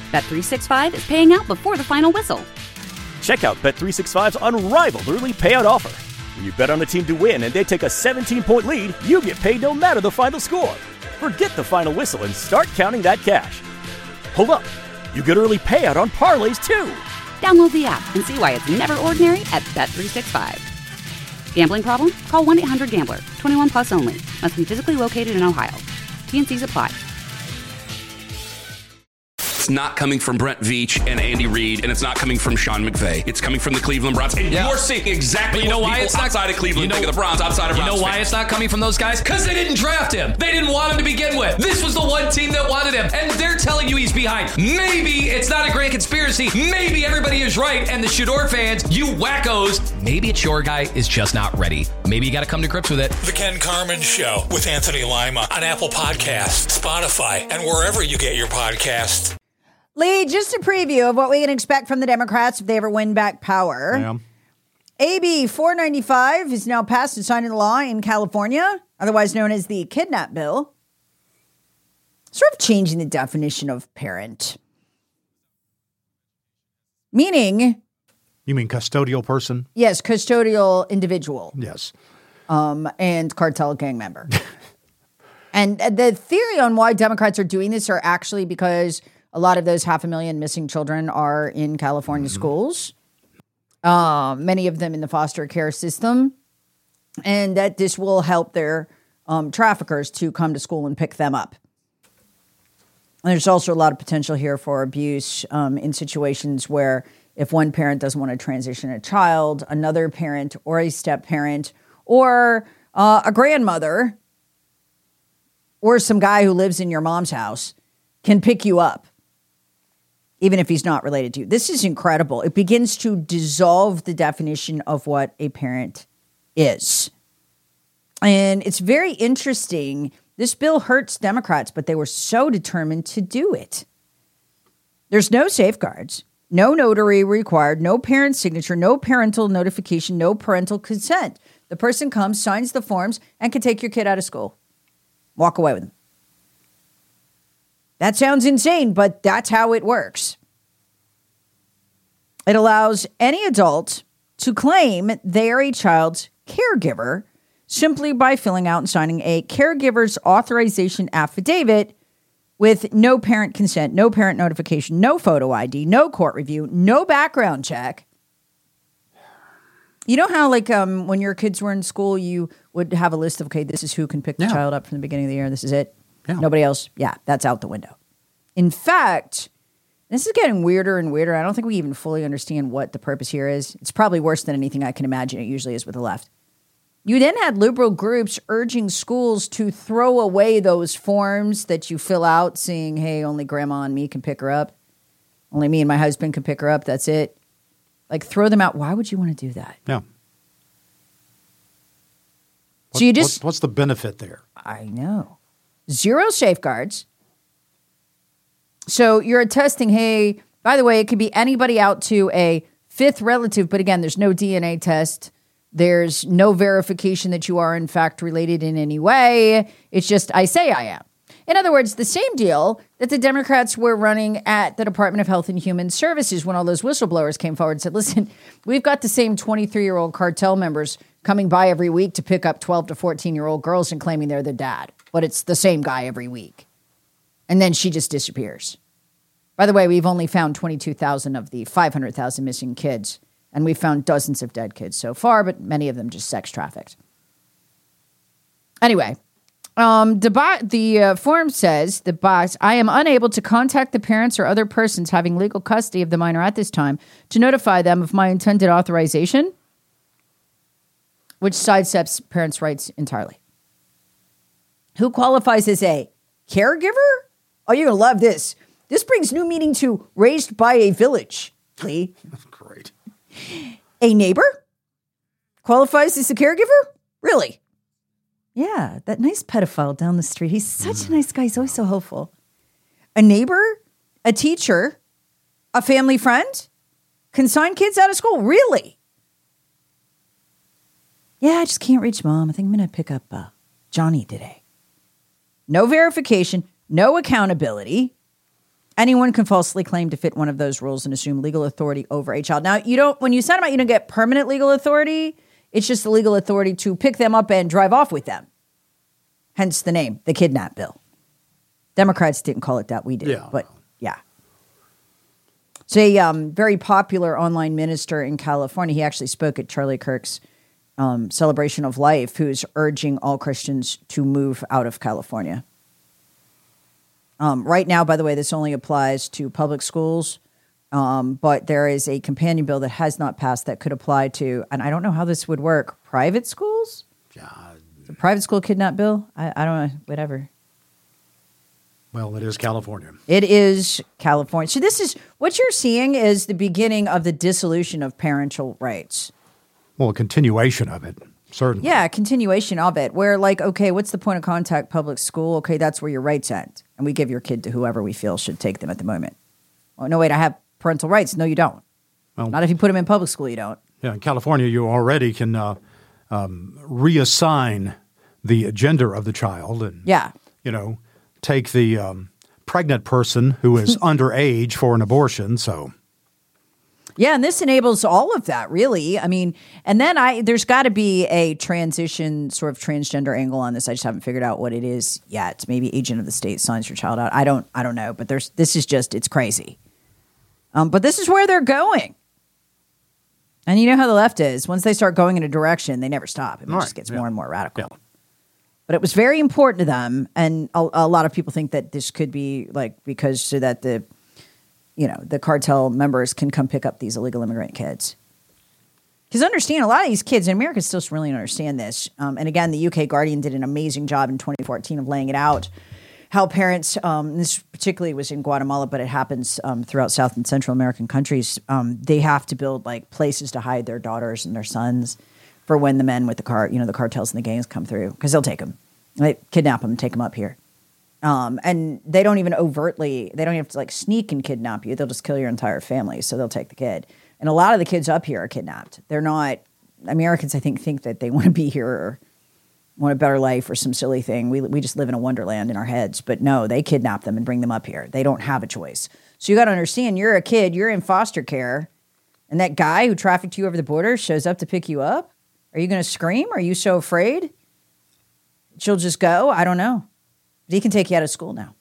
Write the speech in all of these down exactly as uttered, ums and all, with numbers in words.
Bet three sixty-five is paying out before the final whistle. Check out Bet three sixty-five's unrivaled early payout offer. When you bet on a team to win and they take a seventeen-point lead, you get paid no matter the final score. Forget the final whistle and start counting that cash. Hold up. You get early payout on parlays, too. Download the app and see why it's never ordinary at Bet three sixty-five. Gambling problem? Call one eight hundred gambler. twenty-one plus only. Must be physically located in Ohio. T N Cs apply. It's not coming from Brent Veach and Andy Reid, and it's not coming from Sean McVay. It's coming from the Cleveland Browns. And yeah. you're seeing exactly you know what why people it's not, outside of Cleveland you know, think of the Browns, outside of You Browns know why fans. it's not coming from those guys? Because they didn't draft him. They didn't want him to begin with. This was the one team that wanted him, and they're telling you he's behind. Maybe it's not a grand conspiracy. Maybe everybody is right, and the Shador fans, you wackos, maybe it's your guy is just not ready. Maybe you got to come to grips with it. The Ken Carman Show with Anthony Lima on Apple Podcasts, Spotify, and wherever you get your podcasts. Lee, just a preview of what we can expect from the Democrats if they ever win back power. Yeah. A B four ninety-five is now passed and signed into law in California, otherwise known as the Kidnap Bill, sort of changing the definition of parent. Meaning... You mean custodial person? Yes, custodial individual. Yes. Um, and cartel gang member. And the theory on why Democrats are doing this are actually because... a lot of those half a million missing children are in California mm-hmm. schools, uh, many of them in the foster care system, and that this will help their um, traffickers to come to school and pick them up. And there's also a lot of potential here for abuse um, in situations where if one parent doesn't want to transition a child, another parent or a step-parent or uh, a grandmother or some guy who lives in your mom's house can pick you up. Even if he's not related to you. This is incredible. It begins to dissolve the definition of what a parent is. And it's very interesting. This bill hurts Democrats, but they were so determined to do it. There's no safeguards, no notary required, no parent signature, no parental notification, no parental consent. The person comes, signs the forms, and can take your kid out of school. Walk away with them. That sounds insane, but that's how it works. It allows any adult to claim they are a child's caregiver simply by filling out and signing a caregiver's authorization affidavit with no parent consent, no parent notification, no photo I D, no court review, no background check. You know how, like, um, when your kids were in school, you would have a list of, okay, this is who can pick the yeah. child up from the beginning of the year. This is it. Yeah. Nobody else. Yeah, that's out the window. In fact, this is getting weirder and weirder. I don't think we even fully understand what the purpose here is. It's probably worse than anything I can imagine it usually is with the left. You then had liberal groups urging schools to throw away those forms that you fill out saying, hey, only grandma and me can pick her up. Only me and my husband can pick her up. That's it. Like, throw them out. Why would you want to do that? Yeah. So you just... What's the benefit there? I know. Zero safeguards. So you're attesting, hey, by the way, it could be anybody out to a fifth relative, but again, there's no D N A test. There's no verification that you are, in fact, related in any way. It's just, I say I am. In other words, the same deal that the Democrats were running at the Department of Health and Human Services when all those whistleblowers came forward and said, listen, we've got the same twenty-three-year-old cartel members coming by every week to pick up twelve to fourteen-year-old girls and claiming they're their dad. But it's the same guy every week. And then she just disappears. By the way, we've only found twenty-two thousand of the five hundred thousand missing kids. And we've found dozens of dead kids so far, but many of them just sex trafficked. Anyway, um, the, bo- the uh, form says, the box, I am unable to contact the parents or other persons having legal custody of the minor at this time to notify them of my intended authorization, which sidesteps parents' rights entirely. Who qualifies as a caregiver? Oh, you're going to love this. This brings new meaning to raised by a village. Lee. That's great. A neighbor qualifies as a caregiver? Really? Yeah, that nice pedophile down the street. He's such a nice guy. He's always so helpful. A neighbor, a teacher, a family friend can sign kids out of school? Really? Yeah, I just can't reach mom. I think I'm going to pick up uh, Johnny today. No verification, no accountability. Anyone can falsely claim to fit one of those rules and assume legal authority over a child. Now, you don't, when you sign them out, you don't get permanent legal authority. It's just the legal authority to pick them up and drive off with them. Hence the name, the kidnap bill. Democrats didn't call it that. We did. Yeah. But yeah. So a um, very popular online minister in California, he actually spoke at Charlie Kirk's um, Celebration of Life, who's urging all Christians to move out of California. Um, right now, by the way, this only applies to public schools, um, but there is a companion bill that has not passed that could apply to, and I don't know how this would work, private schools? The private school kidnap bill? I, I don't know, whatever. Well, it is California. It is California. So this is, what you're seeing is the beginning of the dissolution of parental rights. Well, a continuation of it, certainly. Yeah, a continuation of it, where like, okay, what's the point of contact public school? Okay, that's where your rights end. And we give your kid to whoever we feel should take them at the moment. Oh, no, wait, I have parental rights. No, you don't. Well, Not if you put them in public school, you don't. Yeah, in California, you already can uh, um, reassign the gender of the child and, Yeah. you know, take the um, pregnant person who is underage for an abortion. So, yeah, and this enables all of that, really. I mean, and then I there's got to be a transition sort of transgender angle on this. I just haven't figured out what it is yet. Maybe agent of the state signs your child out. I don't I don't know, but there's this is just it's crazy. Um, but this is where they're going. And you know how the left is. Once they start going in a direction, they never stop. It Right, just gets yeah. more and more radical. Yeah. But it was very important to them, and a, a lot of people think that this could be like because so that the, you know, the cartel members can come pick up these illegal immigrant kids. Because understand, a lot of these kids in America still really don't understand this. Um, and again, the U K Guardian did an amazing job in twenty fourteen of laying it out, how parents, um, this particularly was in Guatemala, but it happens um, throughout South and Central American countries, um, they have to build like places to hide their daughters and their sons for when the men with the car, you know, the cartels and the gangs come through, because they'll take them, they kidnap them, and take them up here. Um, and they don't even overtly, they don't have to like sneak and kidnap you. They'll just kill your entire family. So they'll take the kid. And a lot of the kids up here are kidnapped. They're not, Americans, I think, think that they want to be here or want a better life or some silly thing. We we just live in a wonderland in our heads. But no, they kidnap them and bring them up here. They don't have a choice. So you got to understand, you're a kid, you're in foster care, and that guy who trafficked you over the border shows up to pick you up. Are you going to scream? Are you so afraid she'll just go? I don't know. But he can take you out of school now.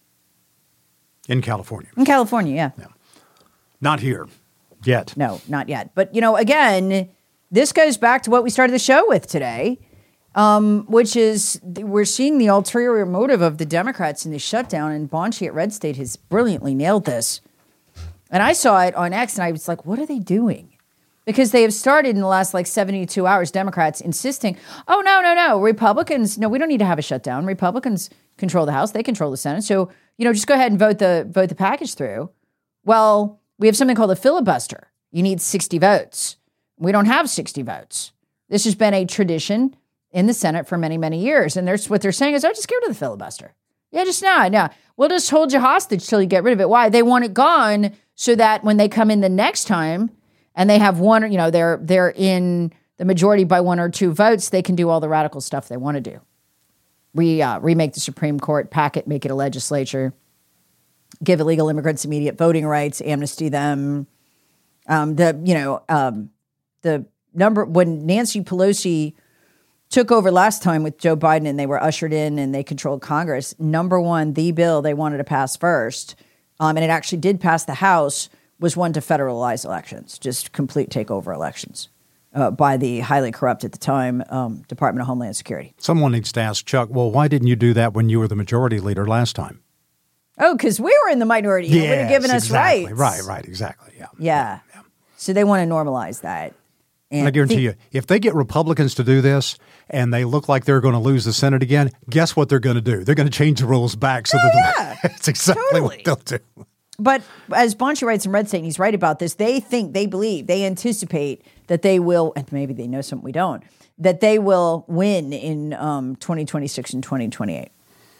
In California. In California, yeah. Yeah. Not here yet. No, not yet. But, you know, again, this goes back to what we started the show with today, um, which is we're seeing the ulterior motive of the Democrats in the shutdown, and Bonchi at Red State has brilliantly nailed this. And I saw it on X, and I was like, what are they doing? Because they have started in the last like seventy-two hours, Democrats insisting, oh, no, no, no, Republicans, no, we don't need to have a shutdown. Republicans control the House. They control the Senate. So, you know, just go ahead and vote the vote the package through. Well, we have something called a filibuster. You need sixty votes. We don't have sixty votes. This has been a tradition in the Senate for many, many years. And there's what they're saying is, oh, just get rid of the filibuster. Yeah, just no, no. We'll just hold you hostage till you get rid of it. Why? They want it gone so that when they come in the next time, and they have one, you know, they're they're in the majority by one or two votes, they can do all the radical stuff they want to do. Re, uh, remake the Supreme Court, pack it, make it a legislature, give illegal immigrants immediate voting rights, amnesty them. Um, the, you know, um, the number, when Nancy Pelosi took over last time with Joe Biden and they were ushered in and they controlled Congress, number one, the bill they wanted to pass first, um, and it actually did pass the House, was one to federalize elections, just complete takeover elections uh, by the highly corrupt at the time um, Department of Homeland Security. Someone needs to ask Chuck, well, why didn't you do that when you were the majority leader last time? Oh, because we were in the minority. Yes, it would have given us exactly. rights. Right, right, exactly, yeah. Yeah. yeah. So they want to normalize that. And, and I guarantee the, you, if they get Republicans to do this and they look like they're going to lose the Senate again, guess what they're going to do? They're going to change the rules back. So oh, that yeah, that's exactly totally. what they'll do. But as Bonchi writes in Red State, and he's right about this, they think, they believe, they anticipate that they will, and maybe they know something we don't, that they will win in um, twenty twenty-six and twenty twenty-eight.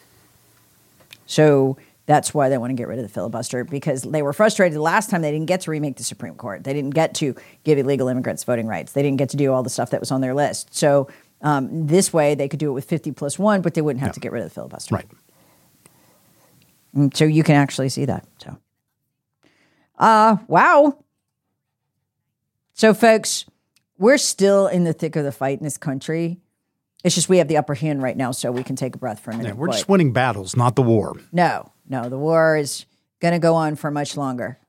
So that's why they want to get rid of the filibuster, because they were frustrated the last time they didn't get to remake the Supreme Court. They didn't get to give illegal immigrants voting rights. They didn't get to do all the stuff that was on their list. So um, this way they could do it with fifty plus one, but they wouldn't have no. to get rid of the filibuster. Right. And so you can actually see that. So. Uh, wow. So, folks, we're still in the thick of the fight in this country. It's just we have the upper hand right now, so we can take a breath for a minute. Yeah, we're but just winning battles, not the war. No, no, the war is going to go on for much longer.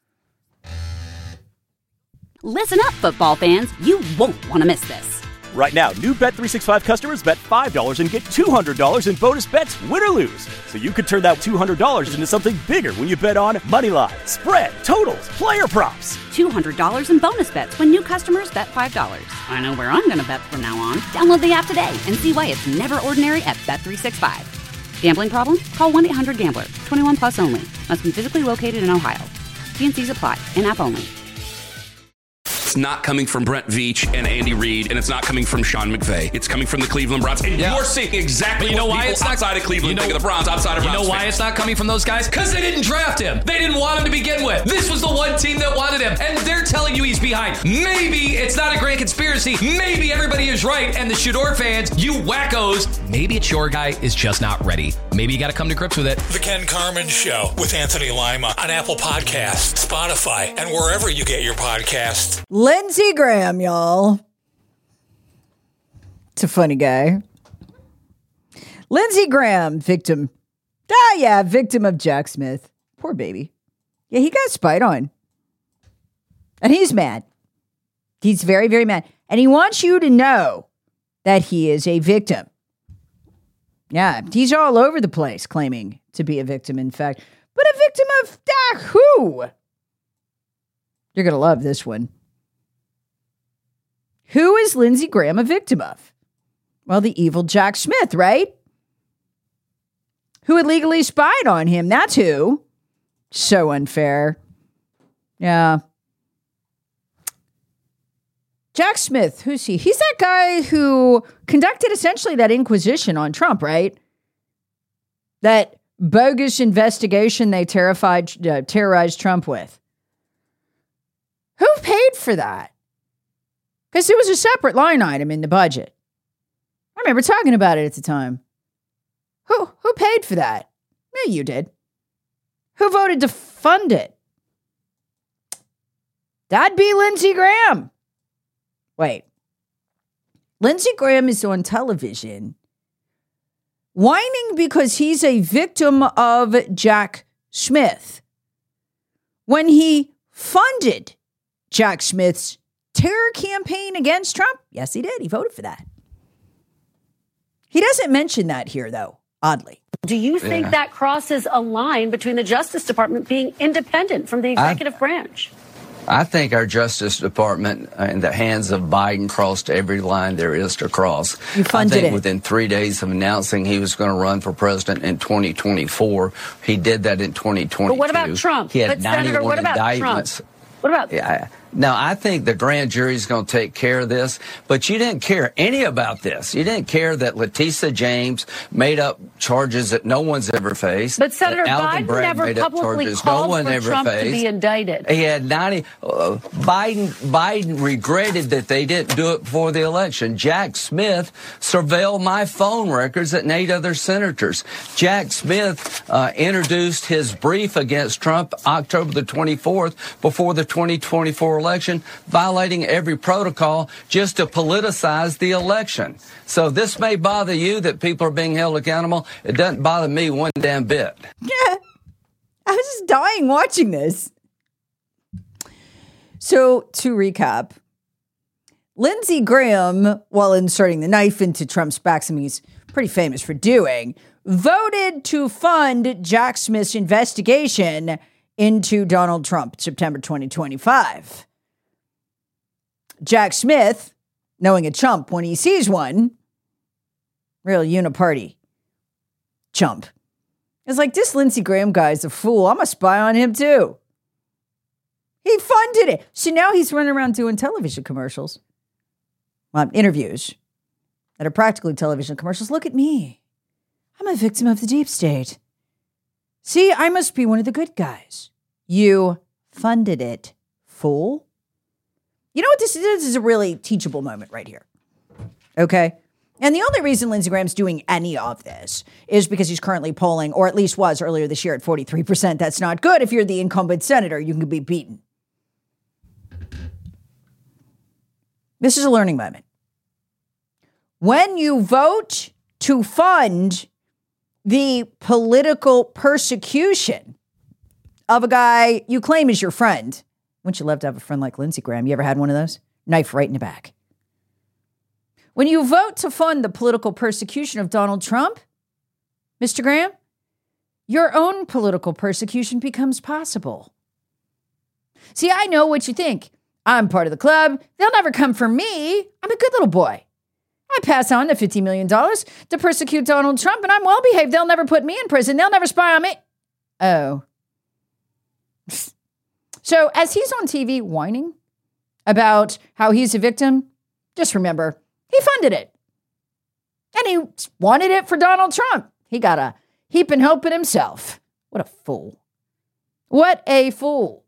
Listen up, football fans. You won't want to miss this. Right now, new Bet three sixty-five customers bet five dollars and get two hundred dollars in bonus bets, win or lose. So you could turn that two hundred dollars into something bigger when you bet on money line, spread, totals, player props. two hundred dollars in bonus bets when new customers bet five dollars. I know where I'm going to bet from now on. Download the app today and see why it's never ordinary at Bet three sixty-five. Gambling problem? Call one eight hundred gambler. twenty-one plus only. Must be physically located in Ohio. T and C's apply. In-app only. It's not coming from Brent Veach and Andy Reid, and it's not coming from Sean McVay. It's coming from the Cleveland Browns. And yeah. you're seeing exactly you know what why people it's not, outside of Cleveland you know, think of the Browns, outside of You Browns know why fans. it's not coming from those guys? Because they didn't draft him. They didn't want him to begin with. This was the one team that wanted him, and they're telling you he's behind. Maybe it's not a grand conspiracy. Maybe everybody is right, and the Shador fans, you wackos, maybe it's your guy is just not ready. Maybe you got to come to grips with it. The Ken Carman Show with Anthony Lima on Apple Podcasts, Spotify, and wherever you get your podcasts. Lindsey Graham, y'all. It's a funny guy. Lindsey Graham, victim. Ah, yeah, victim of Jack Smith. Poor baby. Yeah, he got spied on. And he's mad. He's very, very mad. And he wants you to know that he is a victim. Yeah, he's all over the place claiming to be a victim, in fact. But a victim of ah, who? You're going to love this one. Who is Lindsey Graham a victim of? Well, the evil Jack Smith, right? Who illegally spied on him. That's who. So unfair. Yeah. Jack Smith, who's he? He's that guy who conducted essentially that inquisition on Trump, right? That bogus investigation they terrified, uh, terrorized Trump with. Who paid for that? Because it was a separate line item in the budget. I remember talking about it at the time. Who who paid for that? Yeah, you did. Who voted to fund it? That'd be Lindsey Graham. Wait. Lindsey Graham is on television whining because he's a victim of Jack Smith when he funded Jack Smith's terror campaign against Trump. Yes, he did. He voted for that. He doesn't mention that here, though, oddly. Do you think yeah. that crosses a line between the Justice Department being independent from the executive I, branch? I think our Justice Department in the hands of Biden crossed every line there is to cross. You funded I think it. Within three days of announcing he was going to run for president in twenty twenty-four, he did that in twenty twenty-two. But what about Trump? He had but Senator, what about indictments. Trump? What about yeah, Now, I think the grand jury is going to take care of this, but you didn't care any about this. You didn't care that Letitia James made up charges that no one's ever faced. But Senator Biden Bragg never publicly called no one for ever Trump faced. to be indicted. He had ninety. Uh, Biden Biden regretted that they didn't do it before the election. Jack Smith surveilled my phone records and eight other senators. Jack Smith uh, introduced his brief against Trump October the twenty-fourth before the twenty twenty-four election, violating every protocol just to politicize the election. So this may bother you that people are being held accountable. It doesn't bother me one damn bit. Yeah, I was just dying watching this. So to recap, Lindsey Graham, while inserting the knife into Trump's back, something he's pretty famous for doing, voted to fund Jack Smith's investigation into Donald Trump, September twenty twenty-five. Jack Smith, knowing a chump when he sees one, real uniparty chump, is like, this Lindsey Graham guy's a fool. I'm a spy on him too. He funded it. So now he's running around doing television commercials. Well, interviews that are practically television commercials. Look at me. I'm a victim of the deep state. See, I must be one of the good guys. You funded it, fool. You know what this is? This is a really teachable moment right here. Okay? And the only reason Lindsey Graham's doing any of this is because he's currently polling, or at least was earlier this year at forty-three percent. That's not good. If you're the incumbent senator, you can be beaten. This is a learning moment. When you vote to fund the political persecution of a guy you claim is your friend, wouldn't you love to have a friend like Lindsey Graham? You ever had one of those? Knife right in the back. When you vote to fund the political persecution of Donald Trump, Mister Graham, your own political persecution becomes possible. See, I know what you think. I'm part of the club. They'll never come for me. I'm a good little boy. I pass on the fifty million dollars to persecute Donald Trump, and I'm well behaved. They'll never put me in prison. They'll never spy on me. Oh. So as he's on T V whining about how he's a victim, just remember, he funded it. And he wanted it for Donald Trump. He got a heap and hope in himself. What a fool. What a fool.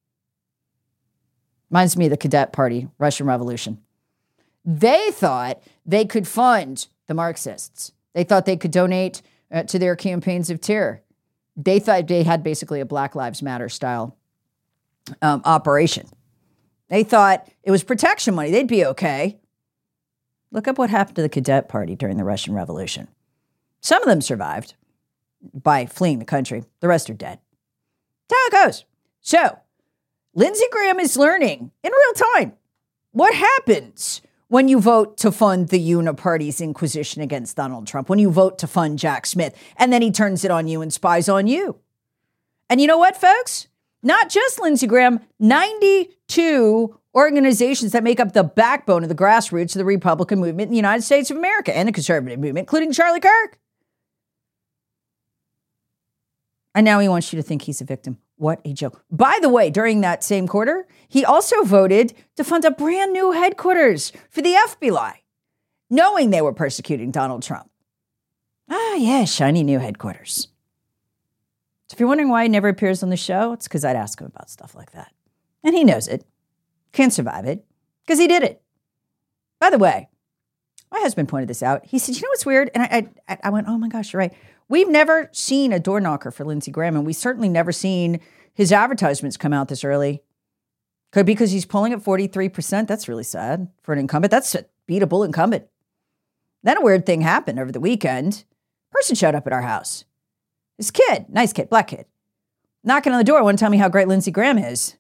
Reminds me of the Cadet Party, Russian Revolution. They thought they could fund the Marxists. They thought they could donate uh, to their campaigns of terror. They thought they had basically a Black Lives Matter style um, operation. They thought it was protection money. They'd be okay. Look up what happened to the Cadet Party during the Russian Revolution. Some of them survived by fleeing the country. The rest are dead. That's how it goes. So, Lindsey Graham is learning in real time what happens when you vote to fund the Uniparty's inquisition against Donald Trump, when you vote to fund Jack Smith, and then he turns it on you and spies on you. And you know what, folks? Not just Lindsey Graham, ninety-two organizations that make up the backbone of the grassroots of the Republican movement in the United States of America and the conservative movement, including Charlie Kirk. And now he wants you to think he's a victim. What a joke. By the way, during that same quarter, he also voted to fund a brand new headquarters for the F B I, knowing they were persecuting Donald Trump. Ah, yeah, shiny new headquarters. So if you're wondering why he never appears on the show, it's because I'd ask him about stuff like that. And he knows it. Can't survive it because he did it. By the way, my husband pointed this out. He said, you know what's weird? And I, I, I went, oh my gosh, you're right. We've never seen a door knocker for Lindsey Graham, and we certainly never seen his advertisements come out this early. Could be because he's polling at forty-three percent. That's really sad for an incumbent. That's a beatable incumbent. Then a weird thing happened over the weekend. A person showed up at our house. This kid, nice kid, black kid, knocking on the door, wanted to tell me how great Lindsey Graham is.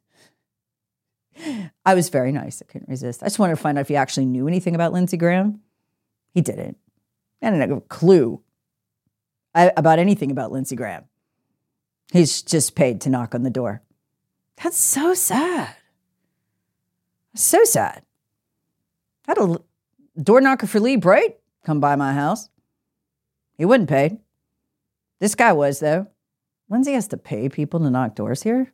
I was very nice. I couldn't resist. I just wanted to find out if he actually knew anything about Lindsey Graham. He didn't. I didn't have a clue about anything about Lindsey Graham. He's just paid to knock on the door. That's so sad. So sad. I had a door knocker for Lee Bright come by my house. He wasn't paid. This guy was, though. Lindsey has to pay people to knock doors here?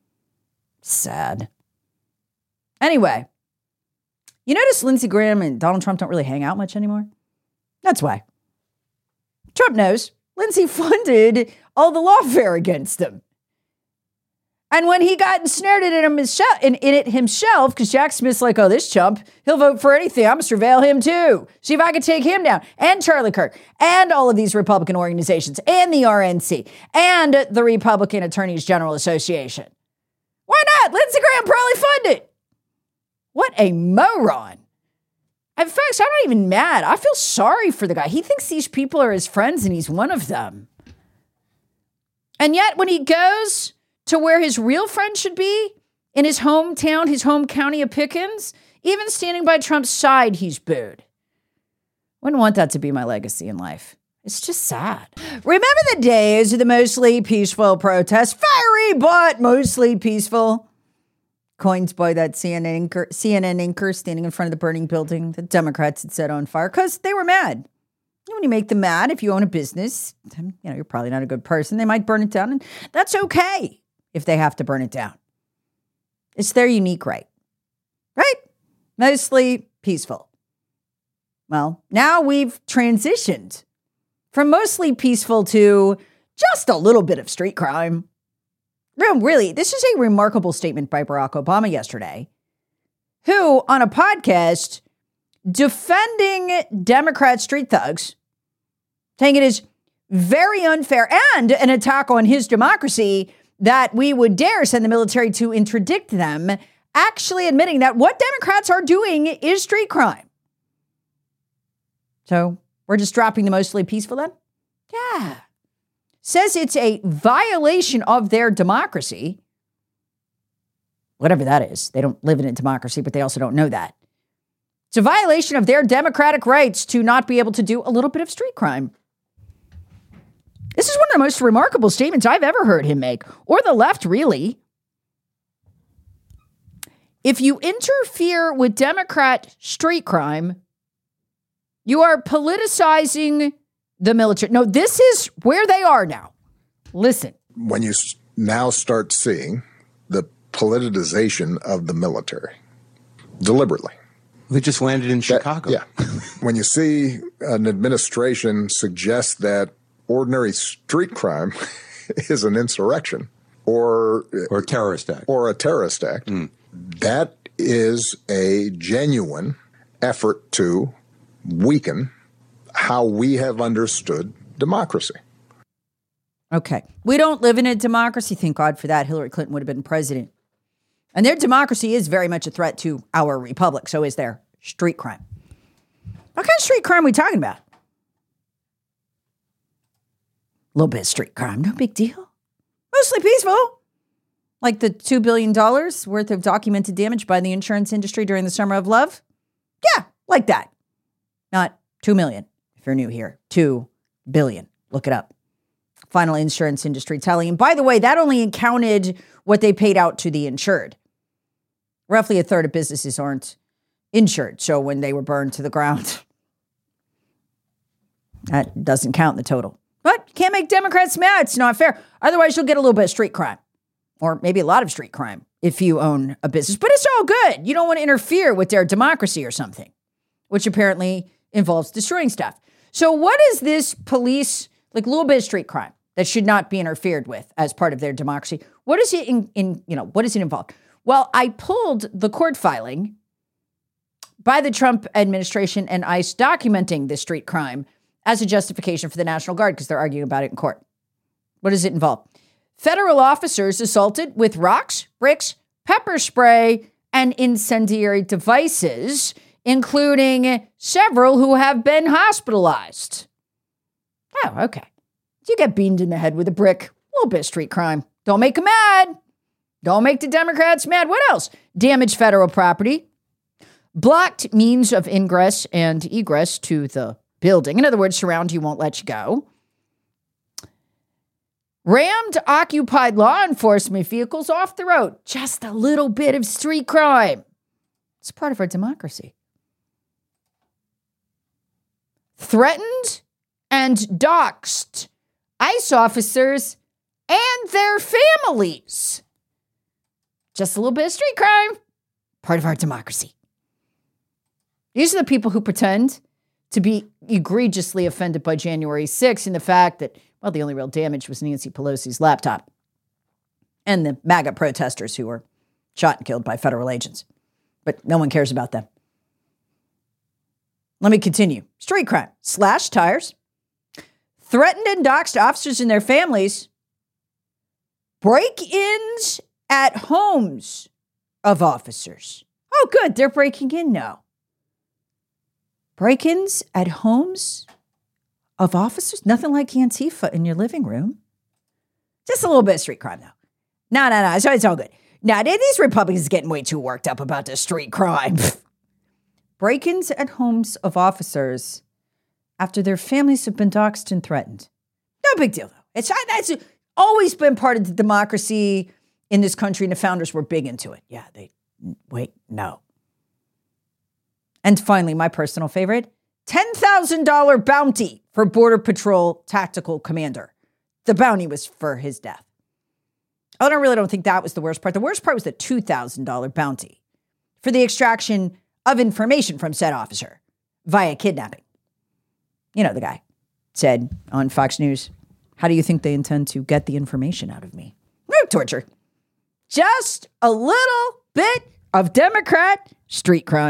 Sad. Anyway, you notice Lindsey Graham and Donald Trump don't really hang out much anymore? That's why. Trump knows Lindsey funded all the lawfare against him. And when he got ensnared in it, himself, in, in it himself, because Jack Smith's like, oh, this chump, he'll vote for anything. I'm going to surveil him too. See if I can take him down. And Charlie Kirk. And all of these Republican organizations. And the R N C. And the Republican Attorneys General Association. Why not? Lindsey Graham probably funded. What a moron. In fact, I'm not even mad. I feel sorry for the guy. He thinks these people are his friends and he's one of them. And yet when he goes to where his real friend should be, in his hometown, his home county of Pickens, even standing by Trump's side, he's booed. Wouldn't want that to be my legacy in life. It's just sad. Remember the days of the mostly peaceful protests? Fiery, but mostly peaceful. Coined by that C N N anchor, C N N anchor standing in front of the burning building the Democrats had set on fire because they were mad. When you make them mad, if you own a business, you know, you're probably not a good person. They might burn it down, and that's okay if they have to burn it down. It's their unique right, right? Mostly peaceful. Well, now we've transitioned from mostly peaceful to just a little bit of street crime. Really, this is a remarkable statement by Barack Obama yesterday, who on a podcast defending Democrat street thugs, saying it is very unfair and an attack on his democracy that we would dare send the military to interdict them, actually admitting that what Democrats are doing is street crime. So we're just dropping the mostly peaceful then? Yeah. Says it's a violation of their democracy. Whatever that is. They don't live in a democracy, but they also don't know that. It's a violation of their democratic rights to not be able to do a little bit of street crime. This is one of the most remarkable statements I've ever heard him make, or the left, really. If you interfere with Democrat street crime, you are politicizing the military. No, this is where they are now. Listen. When you now start seeing the politicization of the military, deliberately. They just landed in Chicago. That, yeah. When you see an administration suggest that ordinary street crime is an insurrection or or a terrorist act or a terrorist act, mm. that is a genuine effort to weaken how we have understood democracy. Okay. We don't live in a democracy. Thank God for that. Hillary Clinton would have been president. And their democracy is very much a threat to our republic. So is their street crime. What kind of street crime are we talking about? A little bit of street crime. No big deal. Mostly peaceful. Like the two billion dollars worth of documented damage by the insurance industry during the summer of love. Yeah, like that. Not two million. If you're new here, two billion. Look it up. Final insurance industry tally. And by the way, that only counted what they paid out to the insured. Roughly a third of businesses aren't insured. So when they were burned to the ground, that doesn't count in the total. But you can't make Democrats mad. It's not fair. Otherwise, you'll get a little bit of street crime. Or maybe a lot of street crime if you own a business. But it's all good. You don't want to interfere with their democracy or something, which apparently involves destroying stuff. So what is this police, like a little bit of street crime that should not be interfered with as part of their democracy? What is it in, in you know, what is it involved? Well, I pulled the court filing by the Trump administration and ICE documenting this street crime as a justification for the National Guard because they're arguing about it in court. What does it involve? Federal officers assaulted with rocks, bricks, pepper spray, and incendiary devices, including several who have been hospitalized. Oh, okay. You get beamed in the head with a brick. A little bit of street crime. Don't make them mad. Don't make the Democrats mad. What else? Damage federal property. Blocked means of ingress and egress to the building. In other words, surround you, won't let you go. Rammed occupied law enforcement vehicles off the road. Just a little bit of street crime. It's part of our democracy. Threatened and doxxed ICE officers and their families. Just a little bit of street crime. Part of our democracy. These are the people who pretend to be egregiously offended by January sixth and the fact that, well, the only real damage was Nancy Pelosi's laptop and the MAGA protesters who were shot and killed by federal agents. But no one cares about them. Let me continue. Street crime. Slashed tires. Threatened and doxxed officers and their families. Break-ins at homes of officers. Oh, good. They're breaking in now. Break-ins at homes of officers? Nothing like Antifa in your living room. Just a little bit of street crime, though. No, no, no. So it's all good. Now, these Republicans are getting way too worked up about this street crime. Break-ins at homes of officers after their families have been doxxed and threatened. No big deal, though. It's, that's always been part of the democracy in this country, and the founders were big into it. Yeah, they, wait, no. And finally, my personal favorite, ten thousand dollars bounty for Border Patrol tactical commander. The bounty was for his death. I don't really don't think that was the worst part. The worst part was the two thousand dollars bounty for the extraction of information from said officer via kidnapping. You know, the guy said on Fox News, how do you think they intend to get the information out of me? No torture. Just a little bit of Democrat street crime.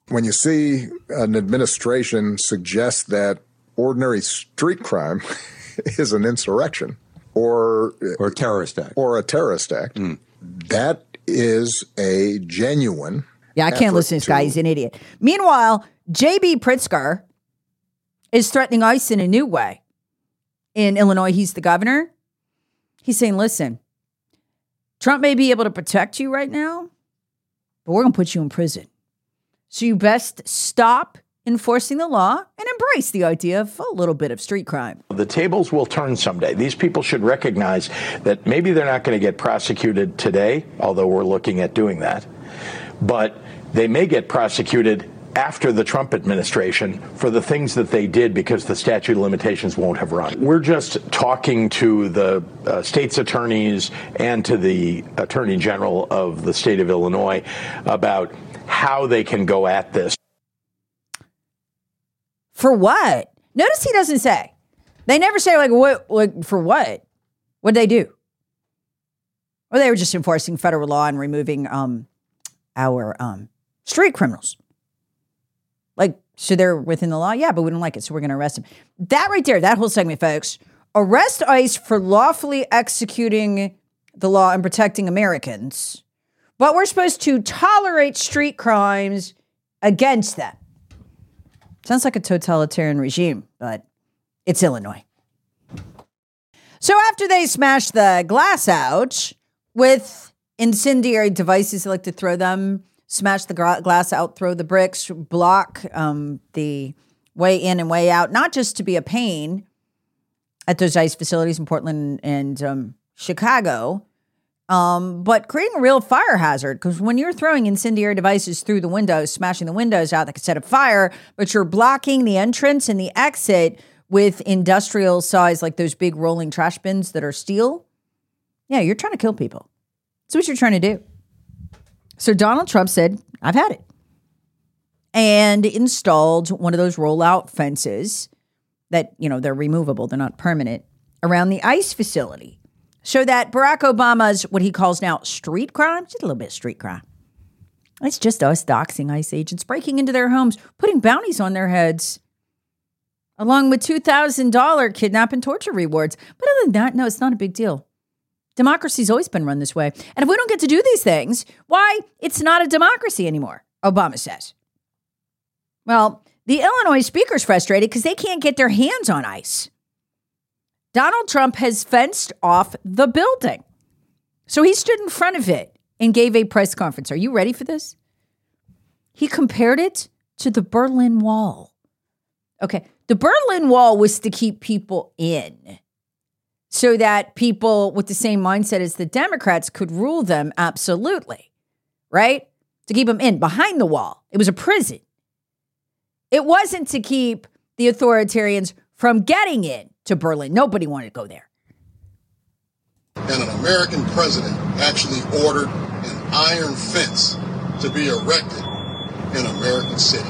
When you see an administration suggest that ordinary street crime is an insurrection or or a terrorist act or a terrorist act, mm. that is a genuine. Yeah, I can't listen to this guy. He's an idiot. Meanwhile, J B. Pritzker is threatening ICE in a new way. In Illinois, he's the governor. He's saying, listen, Trump may be able to protect you right now, but we're going to put you in prison. So you best stop enforcing the law and embrace the idea of a little bit of street crime. The tables will turn someday. These people should recognize that maybe they're not going to get prosecuted today, although we're looking at doing that. But they may get prosecuted after the Trump administration for the things that they did because the statute of limitations won't have run. We're just talking to the uh, state's attorneys and to the Attorney General of the state of Illinois about how they can go at this. For what? Notice he doesn't say. They never say, like, what, like, for what? What'd they do? Or they were just enforcing federal law and removing um, our um, street criminals. Like, so they're within the law? Yeah, but we don't like it, so we're going to arrest them. That right there, that whole segment, folks. Arrest ICE for lawfully executing the law and protecting Americans. But we're supposed to tolerate street crimes against them. Sounds like a totalitarian regime, but it's Illinois. So after they smash the glass out with incendiary devices, they like to throw them, smash the gra- glass out, throw the bricks, block um, the way in and way out, not just to be a pain at those ICE facilities in Portland and um, Chicago, um, but creating a real fire hazard. Because when you're throwing incendiary devices through the windows, smashing the windows out that could set a fire, but you're blocking the entrance and the exit with industrial size, like those big rolling trash bins that are steel. Yeah, you're trying to kill people. That's what you're trying to do. So Donald Trump said, I've had it. And installed one of those rollout fences that, you know, they're removable, they're not permanent, around the ICE facility. So that Barack Obama's, what he calls now street crime, just a little bit of street crime. It's just us doxing ICE agents, breaking into their homes, putting bounties on their heads, along with two thousand dollars kidnap and torture rewards. But other than that, no, it's not a big deal. Democracy's always been run this way. And if we don't get to do these things, why? It's not a democracy anymore, Obama says. Well, the Illinois speaker's frustrated because they can't get their hands on ICE. Donald Trump has fenced off the building. So he stood in front of it and gave a press conference. Are you ready for this? He compared it to the Berlin Wall. Okay, the Berlin Wall was to keep people in so that people with the same mindset as the Democrats could rule them absolutely, right? To keep them in, behind the wall. It was a prison. It wasn't to keep the authoritarians from getting in to Berlin. Nobody wanted to go there. And an American president actually ordered an iron fence to be erected in American City.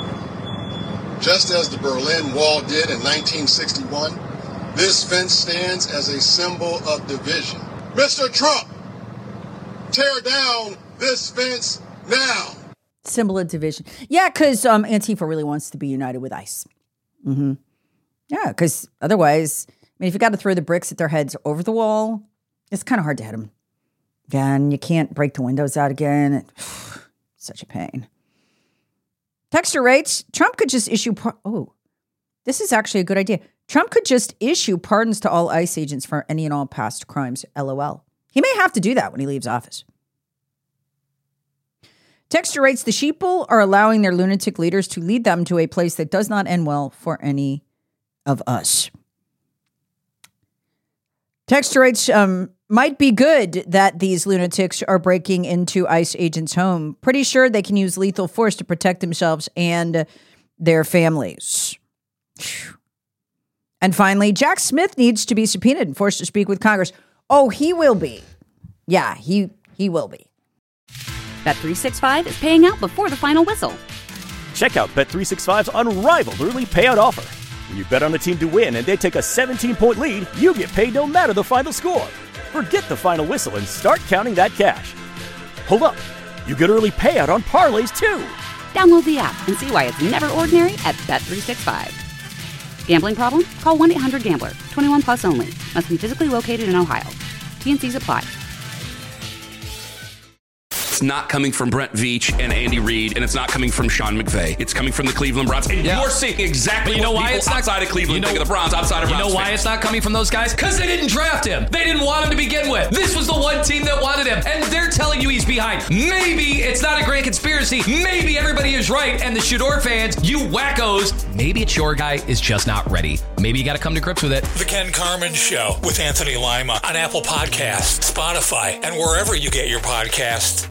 Just as the Berlin Wall did in nineteen sixty-one, this fence stands as a symbol of division. Mister Trump, tear down this fence now. Symbol of division. Yeah, because um, Antifa really wants to be united with ICE. Mm-hmm. Yeah, because otherwise, I mean, if you got to throw the bricks at their heads over the wall, it's kind of hard to hit them. Then you can't break the windows out again. Such a pain. Texter writes, Trump could just issue, par- oh, this is actually a good idea. Trump could just issue pardons to all ICE agents for any and all past crimes, LOL. He may have to do that when he leaves office. Texter writes, the sheeple are allowing their lunatic leaders to lead them to a place that does not end well for any of us. Texter writes, um, might be good that these lunatics are breaking into ICE agents' home. Pretty sure they can use lethal force to protect themselves and their families. And finally, Jack Smith needs to be subpoenaed and forced to speak with Congress. Oh, he will be. Yeah, he he will be. Bet three sixty-five is paying out before the final whistle. Check out Bet three sixty-five's unrivaled early payout offer. When you bet on a team to win and they take a seventeen-point lead, you get paid no matter the final score. Forget the final whistle and start counting that cash. Hold up. You get early payout on parlays, too. Download the app and see why it's never ordinary at Bet three sixty-five. Gambling problem? Call one eight hundred gambler. twenty-one plus only. Must be physically located in Ohio. T and C's apply. It's not coming from Brent Veach and Andy Reid, and it's not coming from Sean McVay. It's coming from the Cleveland Browns. And yeah. you're seeing exactly but you know what why people it's not, outside of Cleveland you know, think of the Browns outside of You Browns know why fans. it's not coming from those guys? Because they didn't draft him. They didn't want him to begin with. This was the one team that wanted him, and they're telling you he's behind. Maybe it's not a grand conspiracy. Maybe everybody is right, and the Shador fans, you wackos, maybe it's your guy is just not ready. Maybe you got to come to grips with it. The Ken Carman Show with Anthony Lima on Apple Podcasts, Spotify, and wherever you get your podcasts.